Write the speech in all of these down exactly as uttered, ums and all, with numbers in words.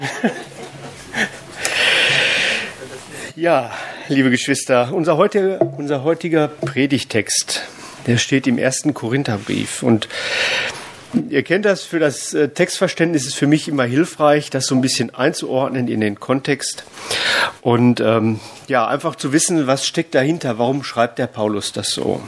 Ja, liebe Geschwister, unser heutiger, unser heutiger Predigtext, der steht im ersten Korintherbrief. Und ihr kennt das, für das Textverständnis ist für mich immer hilfreich, das so ein bisschen einzuordnen in den Kontext. Und ähm, ja, einfach zu wissen, was steckt dahinter, warum schreibt der Paulus das so.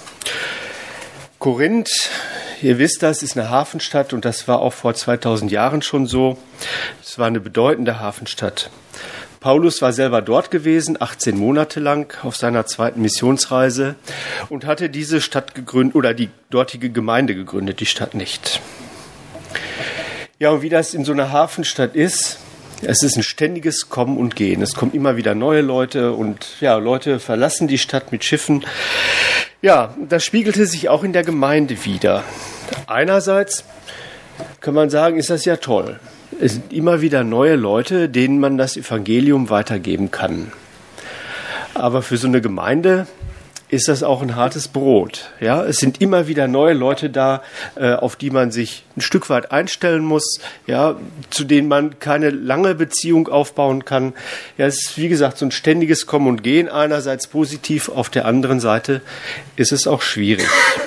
Korinth, ihr wisst das, ist eine Hafenstadt und das war auch vor zweitausend Jahren schon so. Es war eine bedeutende Hafenstadt. Paulus war selber dort gewesen, achtzehn Monate lang auf seiner zweiten Missionsreise und hatte diese Stadt gegründet oder die dortige Gemeinde gegründet, die Stadt nicht. Ja, und wie das in so einer Hafenstadt ist, es ist ein ständiges Kommen und Gehen. Es kommen immer wieder neue Leute und ja, Leute verlassen die Stadt mit Schiffen. Ja, das spiegelte sich auch in der Gemeinde wider. Einerseits kann man sagen, ist das ja toll. Es sind immer wieder neue Leute, denen man das Evangelium weitergeben kann. Aber für so eine Gemeinde ist das auch ein hartes Brot. Ja, es sind immer wieder neue Leute da, auf die man sich ein Stück weit einstellen muss, ja, zu denen man keine lange Beziehung aufbauen kann. Ja, es ist, wie gesagt, so ein ständiges Kommen und Gehen. Einerseits positiv, auf der anderen Seite ist es auch schwierig.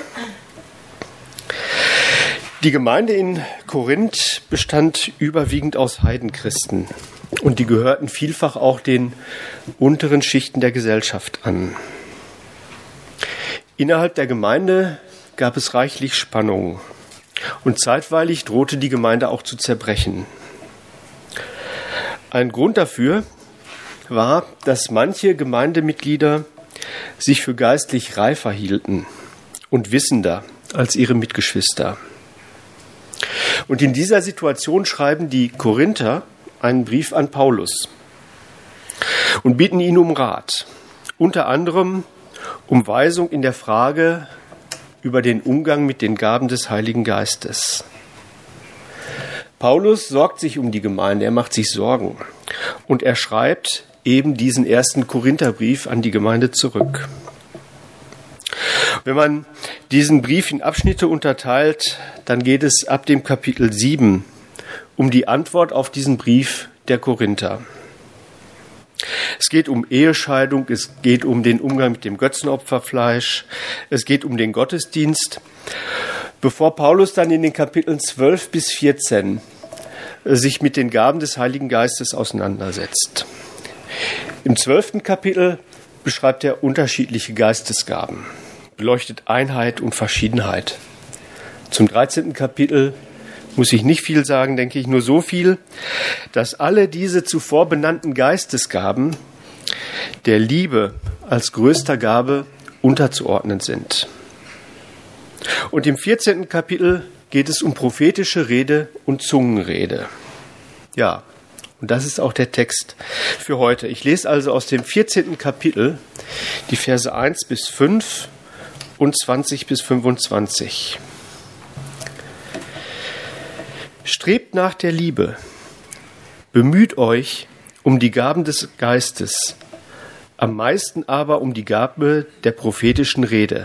Die Gemeinde in Korinth bestand überwiegend aus Heidenchristen und die gehörten vielfach auch den unteren Schichten der Gesellschaft an. Innerhalb der Gemeinde gab es reichlich Spannung und zeitweilig drohte die Gemeinde auch zu zerbrechen. Ein Grund dafür war, dass manche Gemeindemitglieder sich für geistlich reifer hielten und wissender als ihre Mitgeschwister. Und in dieser Situation schreiben die Korinther einen Brief an Paulus und bitten ihn um Rat, unter anderem um Weisung in der Frage über den Umgang mit den Gaben des Heiligen Geistes. Paulus sorgt sich um die Gemeinde, er macht sich Sorgen und er schreibt eben diesen ersten Korintherbrief an die Gemeinde zurück. Wenn man diesen Brief in Abschnitte unterteilt, dann geht es ab dem Kapitel sieben um die Antwort auf diesen Brief der Korinther. Es geht um Ehescheidung, es geht um den Umgang mit dem Götzenopferfleisch, es geht um den Gottesdienst, bevor Paulus dann in den Kapiteln zwölf bis vierzehn sich mit den Gaben des Heiligen Geistes auseinandersetzt. Im zwölften Kapitel beschreibt er unterschiedliche Geistesgaben, beleuchtet Einheit und Verschiedenheit. Zum dreizehnten Kapitel muss ich nicht viel sagen, denke ich, nur so viel, dass alle diese zuvor benannten Geistesgaben der Liebe als größter Gabe unterzuordnen sind. Und im vierzehnten Kapitel geht es um prophetische Rede und Zungenrede. Ja, und das ist auch der Text für heute. Ich lese also aus dem vierzehnten Kapitel die Verse eins bis fünf und zwanzig bis fünfundzwanzig. Strebt nach der Liebe, bemüht euch um die Gaben des Geistes, am meisten aber um die Gabe der prophetischen Rede.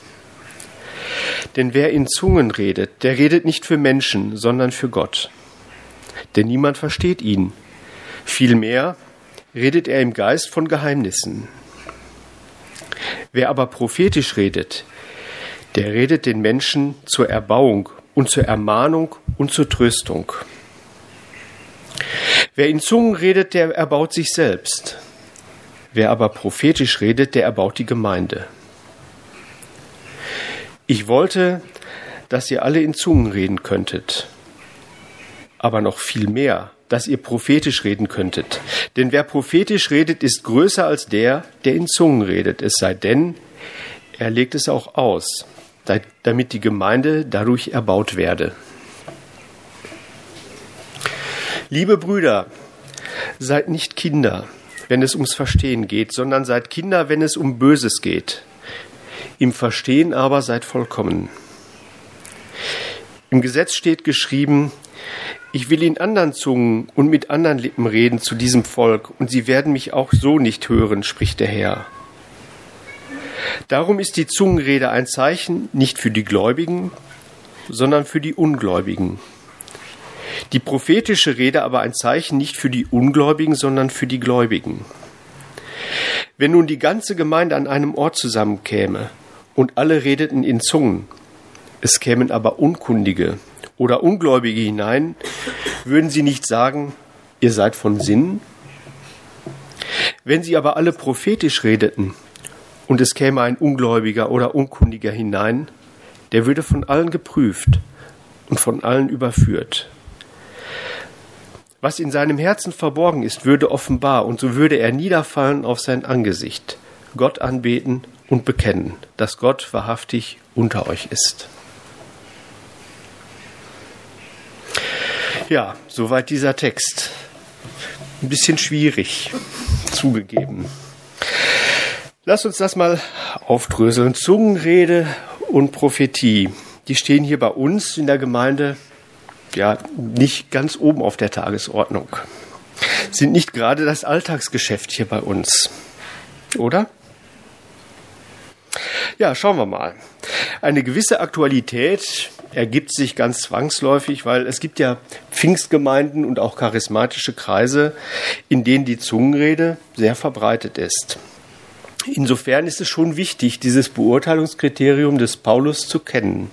Denn wer in Zungen redet, der redet nicht für Menschen, sondern für Gott. Denn niemand versteht ihn. Vielmehr redet er im Geist von Geheimnissen. Wer aber prophetisch redet, der redet den Menschen zur Erbauung und zur Ermahnung und zur Tröstung. Wer in Zungen redet, der erbaut sich selbst. Wer aber prophetisch redet, der erbaut die Gemeinde. Ich wollte, dass ihr alle in Zungen reden könntet, aber noch viel mehr, dass ihr prophetisch reden könntet. Denn wer prophetisch redet, ist größer als der, der in Zungen redet, es sei denn, er legt es auch aus, damit die Gemeinde dadurch erbaut werde. Liebe Brüder, seid nicht Kinder, wenn es ums Verstehen geht, sondern seid Kinder, wenn es um Böses geht. Im Verstehen aber seid vollkommen. Im Gesetz steht geschrieben, ich will in anderen Zungen und mit anderen Lippen reden zu diesem Volk, und sie werden mich auch so nicht hören, spricht der Herr. Darum ist die Zungenrede ein Zeichen nicht für die Gläubigen, sondern für die Ungläubigen. Die prophetische Rede aber ein Zeichen nicht für die Ungläubigen, sondern für die Gläubigen. Wenn nun die ganze Gemeinde an einem Ort zusammenkäme und alle redeten in Zungen, es kämen aber Unkundige oder Ungläubige hinein, würden sie nicht sagen, ihr seid von Sinnen? Wenn sie aber alle prophetisch redeten und es käme ein Ungläubiger oder Unkundiger hinein, der würde von allen geprüft und von allen überführt. Was in seinem Herzen verborgen ist, würde offenbar, und so würde er niederfallen auf sein Angesicht, Gott anbeten und bekennen, dass Gott wahrhaftig unter euch ist. Ja, soweit dieser Text. Ein bisschen schwierig, zugegeben. Lass uns das mal aufdröseln. Zungenrede und Prophetie, die stehen hier bei uns in der Gemeinde ja nicht ganz oben auf der Tagesordnung. Sind nicht gerade das Alltagsgeschäft hier bei uns, oder? Ja, schauen wir mal. Eine gewisse Aktualität ergibt sich ganz zwangsläufig, weil es gibt ja Pfingstgemeinden und auch charismatische Kreise, in denen die Zungenrede sehr verbreitet ist. Insofern ist es schon wichtig, dieses Beurteilungskriterium des Paulus zu kennen.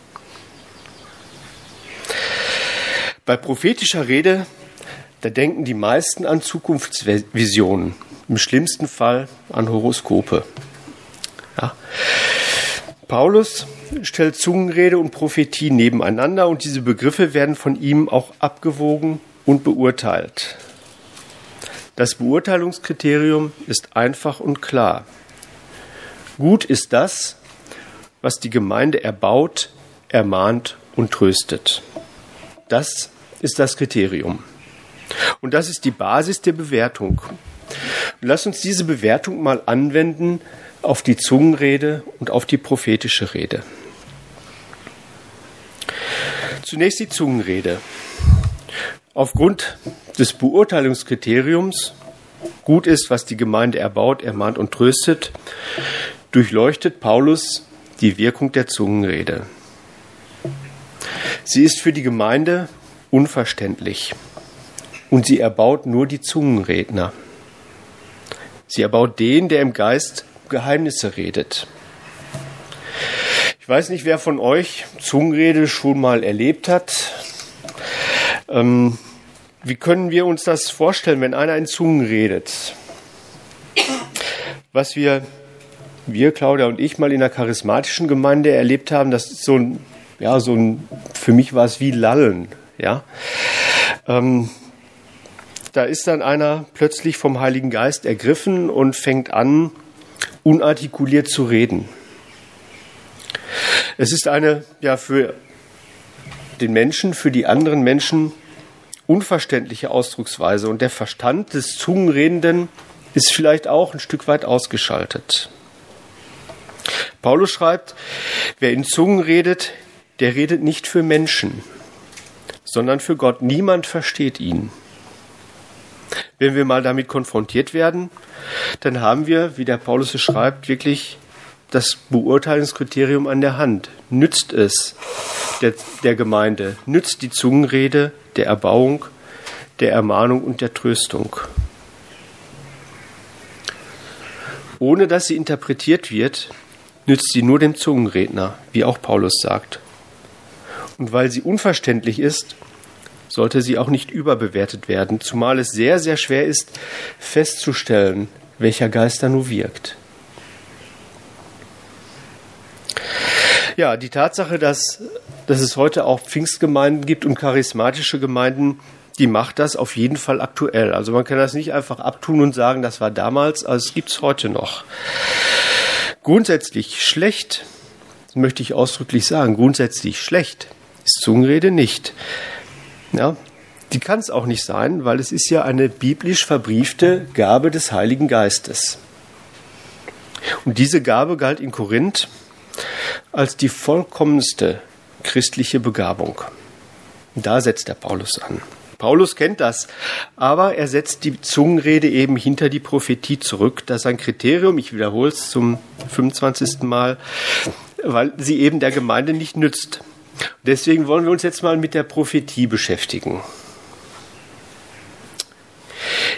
Bei prophetischer Rede, da denken die meisten an Zukunftsvisionen, im schlimmsten Fall an Horoskope. Ja. Paulus stellt Zungenrede und Prophetie nebeneinander und diese Begriffe werden von ihm auch abgewogen und beurteilt. Das Beurteilungskriterium ist einfach und klar. Gut ist das, was die Gemeinde erbaut, ermahnt und tröstet. Das ist das Kriterium. Und das ist die Basis der Bewertung. Und lass uns diese Bewertung mal anwenden auf die Zungenrede und auf die prophetische Rede. Zunächst die Zungenrede. Aufgrund des Beurteilungskriteriums, gut ist, was die Gemeinde erbaut, ermahnt und tröstet, durchleuchtet Paulus die Wirkung der Zungenrede. Sie ist für die Gemeinde unverständlich und sie erbaut nur die Zungenredner. Sie erbaut den, der im Geist Geheimnisse redet. Ich weiß nicht, wer von euch Zungenrede schon mal erlebt hat. Ähm, wie können wir uns das vorstellen, wenn einer in Zungen redet? Was wir, wir, Claudia und ich, mal in einer charismatischen Gemeinde erlebt haben, das ist so ein, ja, so ein, für mich war es wie Lallen, ja. Ähm, da ist dann einer plötzlich vom Heiligen Geist ergriffen und fängt an, unartikuliert zu reden. Es ist eine, ja, für den Menschen, für die anderen Menschen unverständliche Ausdrucksweise und der Verstand des Zungenredenden ist vielleicht auch ein Stück weit ausgeschaltet. Paulus schreibt, wer in Zungen redet, der redet nicht für Menschen, sondern für Gott. Niemand versteht ihn. Wenn wir mal damit konfrontiert werden, dann haben wir, wie der Paulus es schreibt, wirklich das Beurteilungskriterium an der Hand. Nützt es der, der Gemeinde, nützt die Zungenrede der Erbauung, der Ermahnung und der Tröstung. Ohne dass sie interpretiert wird, nützt sie nur dem Zungenredner, wie auch Paulus sagt. Und weil sie unverständlich ist, sollte sie auch nicht überbewertet werden, zumal es sehr, sehr schwer ist, festzustellen, welcher Geist da nur wirkt. Ja, die Tatsache, dass, dass es heute auch Pfingstgemeinden gibt und charismatische Gemeinden, die macht das auf jeden Fall aktuell. Also man kann das nicht einfach abtun und sagen, das war damals, also es gibt es heute noch. Grundsätzlich schlecht, möchte ich ausdrücklich sagen, grundsätzlich schlecht ist Zungenrede nicht. Ja, die kann es auch nicht sein, weil es ist ja eine biblisch verbriefte Gabe des Heiligen Geistes. Und diese Gabe galt in Korinth als die vollkommenste christliche Begabung. Und da setzt der Paulus an. Paulus kennt das, aber er setzt die Zungenrede eben hinter die Prophetie zurück. Das ist ein Kriterium, ich wiederhole es zum fünfundzwanzigsten Mal, weil sie eben der Gemeinde nicht nützt. Deswegen wollen wir uns jetzt mal mit der Prophetie beschäftigen.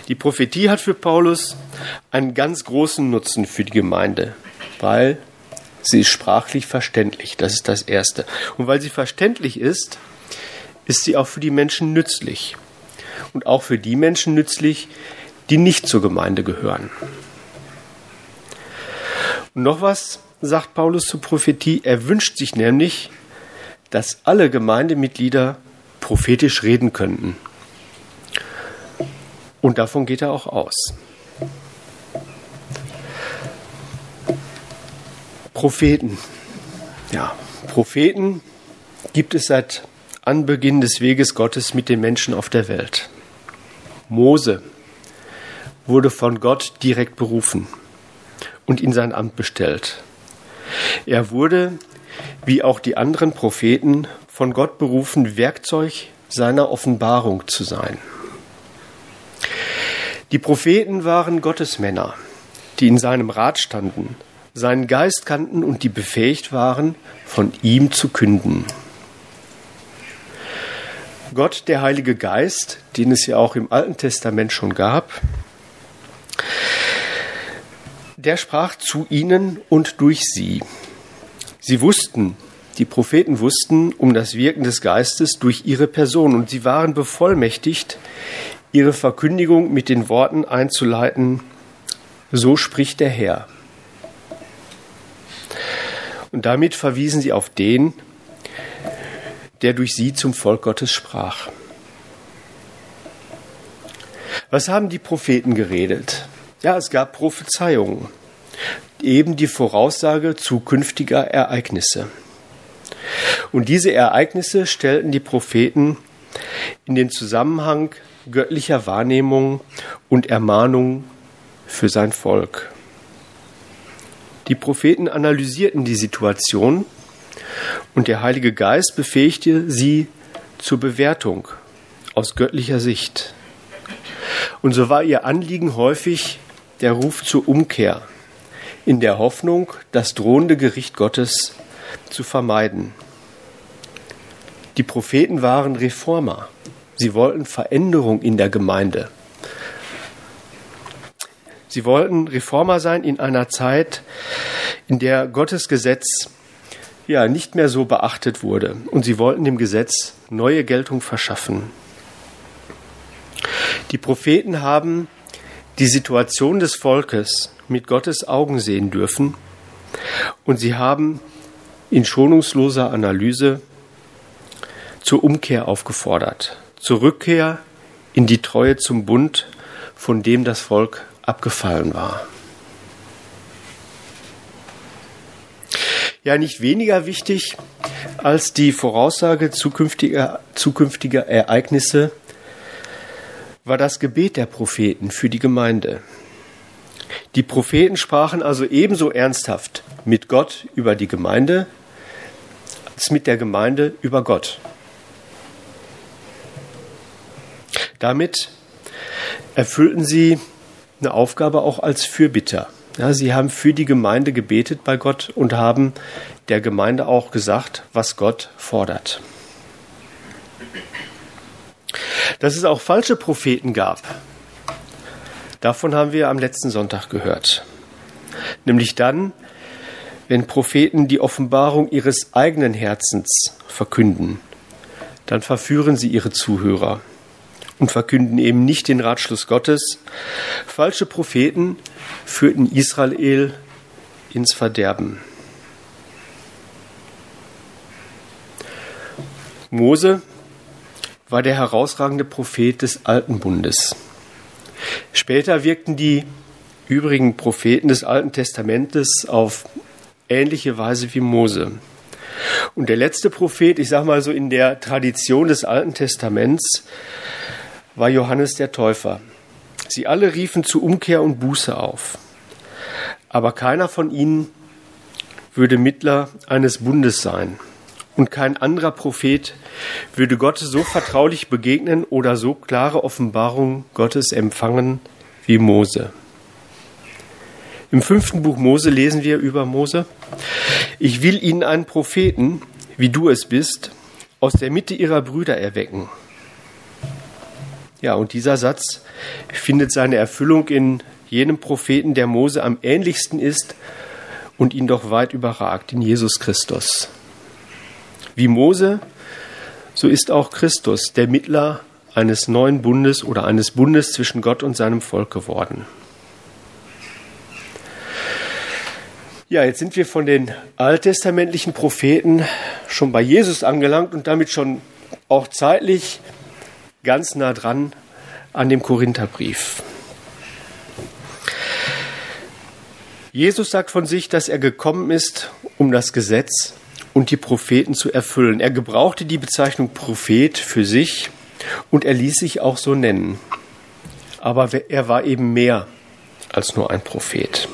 Die Prophetie hat für Paulus einen ganz großen Nutzen für die Gemeinde, weil sie ist sprachlich verständlich. Das ist das Erste. Und weil sie verständlich ist, ist sie auch für die Menschen nützlich. Und auch für die Menschen nützlich, die nicht zur Gemeinde gehören. Und noch was sagt Paulus zur Prophetie. Er wünscht sich nämlich, dass alle Gemeindemitglieder prophetisch reden könnten. Und davon geht er auch aus. Propheten. Ja, Propheten gibt es seit Anbeginn des Weges Gottes mit den Menschen auf der Welt. Mose wurde von Gott direkt berufen und in sein Amt bestellt. Er wurde, wie auch die anderen Propheten, von Gott berufen, Werkzeug seiner Offenbarung zu sein. Die Propheten waren Gottesmänner, die in seinem Rat standen, seinen Geist kannten und die befähigt waren, von ihm zu künden. Gott, der Heilige Geist, den es ja auch im Alten Testament schon gab, der sprach zu ihnen und durch sie. Sie wussten, die Propheten wussten um das Wirken des Geistes durch ihre Person und sie waren bevollmächtigt, ihre Verkündigung mit den Worten einzuleiten, so spricht der Herr. Und damit verwiesen sie auf den, der durch sie zum Volk Gottes sprach. Was haben die Propheten geredet? Ja, es gab Prophezeiungen, eben die Voraussage zukünftiger Ereignisse. Und diese Ereignisse stellten die Propheten in den Zusammenhang göttlicher Wahrnehmung und Ermahnung für sein Volk. Die Propheten analysierten die Situation und der Heilige Geist befähigte sie zur Bewertung aus göttlicher Sicht. Und so war ihr Anliegen häufig der Ruf zur Umkehr, in der Hoffnung, das drohende Gericht Gottes zu vermeiden. Die Propheten waren Reformer. Sie wollten Veränderung in der Gemeinde. Sie wollten Reformer sein in einer Zeit, in der Gottes Gesetz ja nicht mehr so beachtet wurde. Und sie wollten dem Gesetz neue Geltung verschaffen. Die Propheten haben die Situation des Volkes mit Gottes Augen sehen dürfen und sie haben in schonungsloser Analyse zur Umkehr aufgefordert, zur Rückkehr in die Treue zum Bund, von dem das Volk abgefallen war. Ja, nicht weniger wichtig als die Voraussage zukünftiger, zukünftiger Ereignisse war das Gebet der Propheten für die Gemeinde. Die Propheten sprachen also ebenso ernsthaft mit Gott über die Gemeinde als mit der Gemeinde über Gott. Damit erfüllten sie eine Aufgabe auch als Fürbitter. Ja, sie haben für die Gemeinde gebetet bei Gott und haben der Gemeinde auch gesagt, was Gott fordert. Dass es auch falsche Propheten gab, davon haben wir am letzten Sonntag gehört. Nämlich dann, wenn Propheten die Offenbarung ihres eigenen Herzens verkünden, dann verführen sie ihre Zuhörer und verkünden eben nicht den Ratschluss Gottes. Falsche Propheten führten Israel ins Verderben. Mose war der herausragende Prophet des Alten Bundes. Später wirkten die übrigen Propheten des Alten Testamentes auf ähnliche Weise wie Mose. Und der letzte Prophet, ich sage mal so in der Tradition des Alten Testaments, war Johannes der Täufer. Sie alle riefen zu Umkehr und Buße auf. Aber keiner von ihnen würde Mittler eines Bundes sein. Und kein anderer Prophet würde Gott so vertraulich begegnen oder so klare Offenbarungen Gottes empfangen wie Mose. Im fünften Buch Mose lesen wir über Mose: Ich will ihnen einen Propheten, wie du es bist, aus der Mitte ihrer Brüder erwecken. Ja, und dieser Satz findet seine Erfüllung in jenem Propheten, der Mose am ähnlichsten ist und ihn doch weit überragt, in Jesus Christus. Wie Mose, so ist auch Christus der Mittler eines neuen Bundes oder eines Bundes zwischen Gott und seinem Volk geworden. Ja, jetzt sind wir von den alttestamentlichen Propheten schon bei Jesus angelangt und damit schon auch zeitlich ganz nah dran an dem Korintherbrief. Jesus sagt von sich, dass er gekommen ist, um das Gesetz und die Propheten zu erfüllen. Er gebrauchte die Bezeichnung Prophet für sich und er ließ sich auch so nennen. Aber er war eben mehr als nur ein Prophet.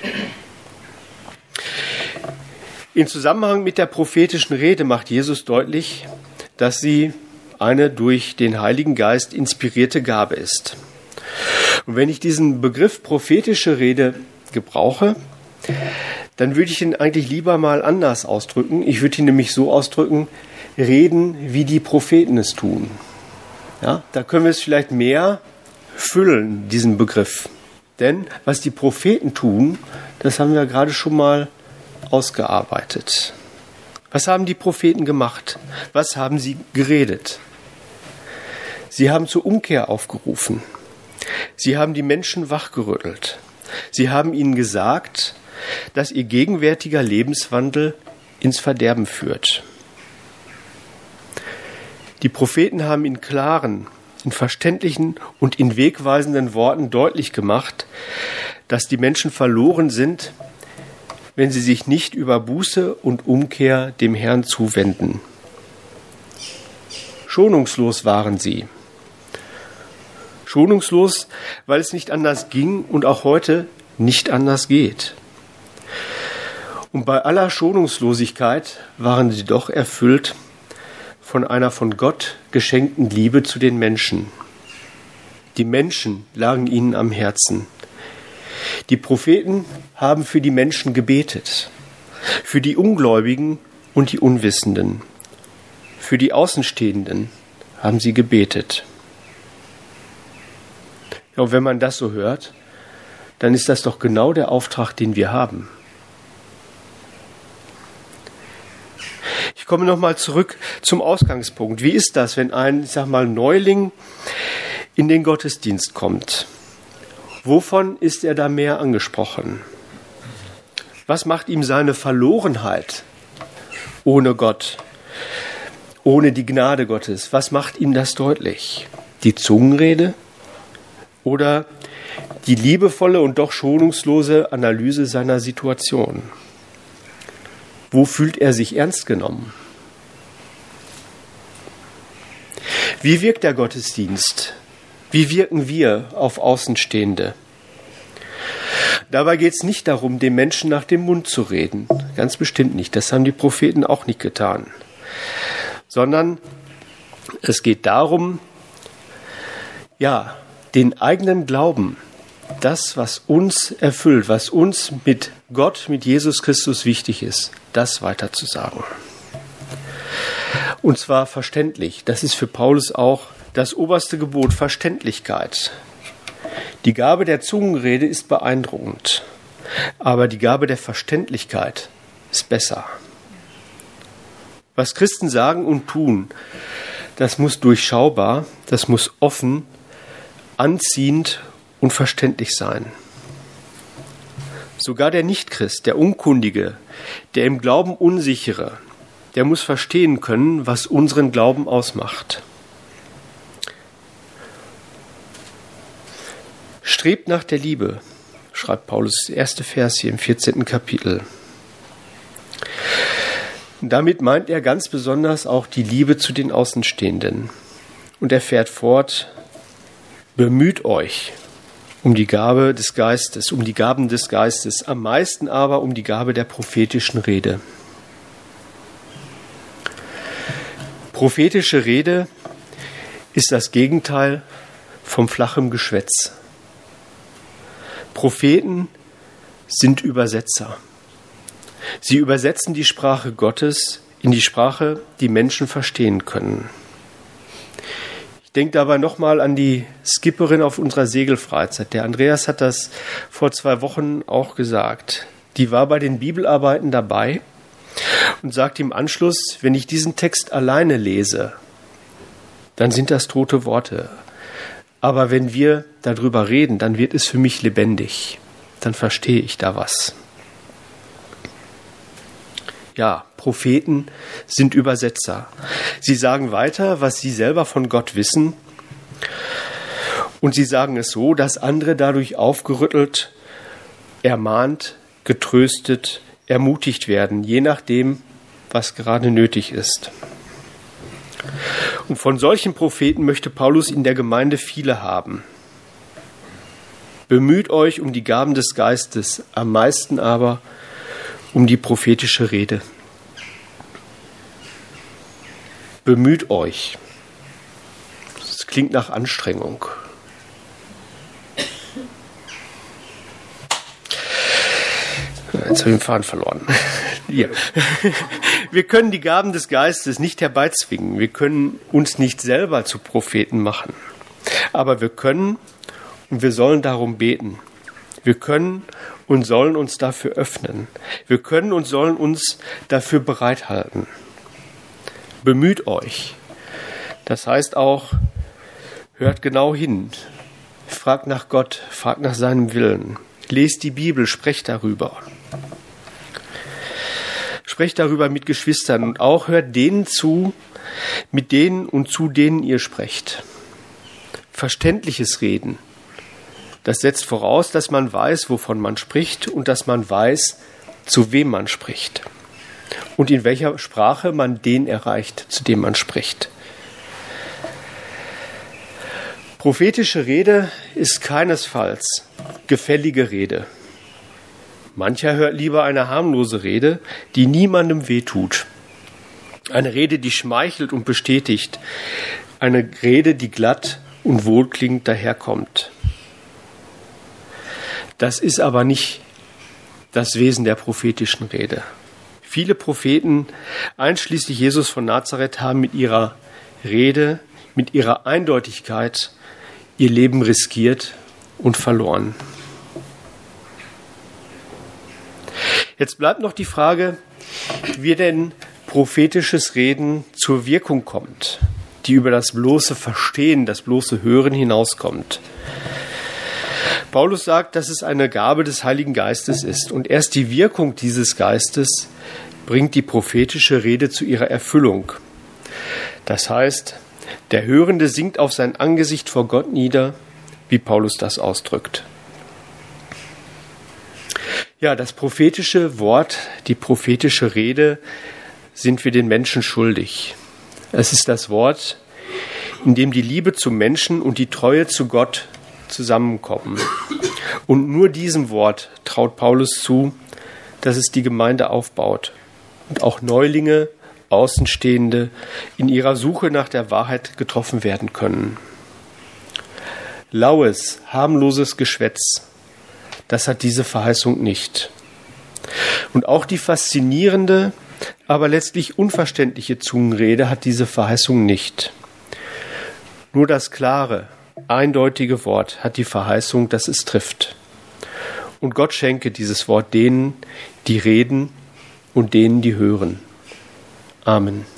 In Zusammenhang mit der prophetischen Rede macht Jesus deutlich, dass sie eine durch den Heiligen Geist inspirierte Gabe ist. Und wenn ich diesen Begriff prophetische Rede gebrauche, dann würde ich ihn eigentlich lieber mal anders ausdrücken. Ich würde ihn nämlich so ausdrücken, reden, wie die Propheten es tun. Ja, da können wir es vielleicht mehr füllen, diesen Begriff. Denn was die Propheten tun, das haben wir gerade schon mal ausgearbeitet. Was haben die Propheten gemacht? Was haben sie geredet? Sie haben zur Umkehr aufgerufen. Sie haben die Menschen wachgerüttelt. Sie haben ihnen gesagt, dass ihr gegenwärtiger Lebenswandel ins Verderben führt. Die Propheten haben in klaren, in verständlichen und in wegweisenden Worten deutlich gemacht, dass die Menschen verloren sind, wenn sie sich nicht über Buße und Umkehr dem Herrn zuwenden. Schonungslos waren sie. Schonungslos, weil es nicht anders ging und auch heute nicht anders geht. Und bei aller Schonungslosigkeit waren sie doch erfüllt von einer von Gott geschenkten Liebe zu den Menschen. Die Menschen lagen ihnen am Herzen. Die Propheten haben für die Menschen gebetet, für die Ungläubigen und die Unwissenden, für die Außenstehenden haben sie gebetet. Ja, und wenn man das so hört, dann ist das doch genau der Auftrag, den wir haben. Ich komme nochmal zurück zum Ausgangspunkt. Wie ist das, wenn ein, ich sag mal, Neuling in den Gottesdienst kommt? Wovon ist er da mehr angesprochen? Was macht ihm seine Verlorenheit ohne Gott, ohne die Gnade Gottes? Was macht ihm das deutlich? Die Zungenrede oder die liebevolle und doch schonungslose Analyse seiner Situation? Wo fühlt er sich ernst genommen? Wie wirkt der Gottesdienst? Wie wirken wir auf Außenstehende? Dabei geht es nicht darum, dem Menschen nach dem Mund zu reden. Ganz bestimmt nicht. Das haben die Propheten auch nicht getan. Sondern es geht darum, ja, den eigenen Glauben, das, was uns erfüllt, was uns mit Gott, mit Jesus Christus wichtig ist, das weiterzusagen. Und zwar verständlich. Das ist für Paulus auch das oberste Gebot, Verständlichkeit. Die Gabe der Zungenrede ist beeindruckend, aber die Gabe der Verständlichkeit ist besser. Was Christen sagen und tun, das muss durchschaubar, das muss offen, anziehend und verständlich sein. Sogar der Nichtchrist, der Unkundige, der im Glauben Unsichere, der muss verstehen können, was unseren Glauben ausmacht. Strebt nach der Liebe, schreibt Paulus, der erste Vers hier im vierzehnten Kapitel. Damit meint er ganz besonders auch die Liebe zu den Außenstehenden. Und er fährt fort, bemüht euch um die Gabe des Geistes, um die Gaben des Geistes, am meisten aber um die Gabe der prophetischen Rede. Prophetische Rede ist das Gegenteil vom flachen Geschwätz. Propheten sind Übersetzer. Sie übersetzen die Sprache Gottes in die Sprache, die Menschen verstehen können. Ich denke dabei nochmal an die Skipperin auf unserer Segelfreizeit. Der Andreas hat das vor zwei Wochen auch gesagt. Die war bei den Bibelarbeiten dabei und sagt im Anschluss, wenn ich diesen Text alleine lese, dann sind das tote Worte. Aber wenn wir darüber reden, dann wird es für mich lebendig. Dann verstehe ich da was. Ja, Propheten sind Übersetzer. Sie sagen weiter, was sie selber von Gott wissen. Und sie sagen es so, dass andere dadurch aufgerüttelt, ermahnt, getröstet, ermutigt werden, je nachdem, was gerade nötig ist. Und von solchen Propheten möchte Paulus in der Gemeinde viele haben. Bemüht euch um die Gaben des Geistes, am meisten aber um die prophetische Rede. Bemüht euch. Das klingt nach Anstrengung. Jetzt habe ich den Faden verloren. Ja. Wir können die Gaben des Geistes nicht herbeizwingen. Wir können uns nicht selber zu Propheten machen. Aber wir können und wir sollen darum beten. Wir können und sollen uns dafür öffnen. Wir können und sollen uns dafür bereithalten. Bemüht euch. Das heißt auch, hört genau hin. Fragt nach Gott, fragt nach seinem Willen. Lest die Bibel, sprecht darüber. Sprecht darüber mit Geschwistern und auch hört denen zu, mit denen und zu denen ihr sprecht. Verständliches Reden. Das setzt voraus, dass man weiß, wovon man spricht und dass man weiß, zu wem man spricht. Und in welcher Sprache man den erreicht, zu dem man spricht. Prophetische Rede ist keinesfalls gefällige Rede. Mancher hört lieber eine harmlose Rede, die niemandem wehtut. Eine Rede, die schmeichelt und bestätigt. Eine Rede, die glatt und wohlklingend daherkommt. Das ist aber nicht das Wesen der prophetischen Rede. Viele Propheten, einschließlich Jesus von Nazareth, haben mit ihrer Rede, mit ihrer Eindeutigkeit ihr Leben riskiert und verloren. Jetzt bleibt noch die Frage, wie denn prophetisches Reden zur Wirkung kommt, die über das bloße Verstehen, das bloße Hören hinauskommt. Paulus sagt, dass es eine Gabe des Heiligen Geistes ist und erst die Wirkung dieses Geistes bringt die prophetische Rede zu ihrer Erfüllung. Das heißt, der Hörende sinkt auf sein Angesicht vor Gott nieder, wie Paulus das ausdrückt. Ja, das prophetische Wort, die prophetische Rede sind wir den Menschen schuldig. Es ist das Wort, in dem die Liebe zum Menschen und die Treue zu Gott zusammenkommen. Und nur diesem Wort traut Paulus zu, dass es die Gemeinde aufbaut und auch Neulinge, Außenstehende in ihrer Suche nach der Wahrheit getroffen werden können. Laues, harmloses Geschwätz, das hat diese Verheißung nicht. Und auch die faszinierende, aber letztlich unverständliche Zungenrede hat diese Verheißung nicht. Nur das klare, eindeutige Wort hat die Verheißung, dass es trifft. Und Gott schenke dieses Wort denen, die reden und denen, die hören. Amen.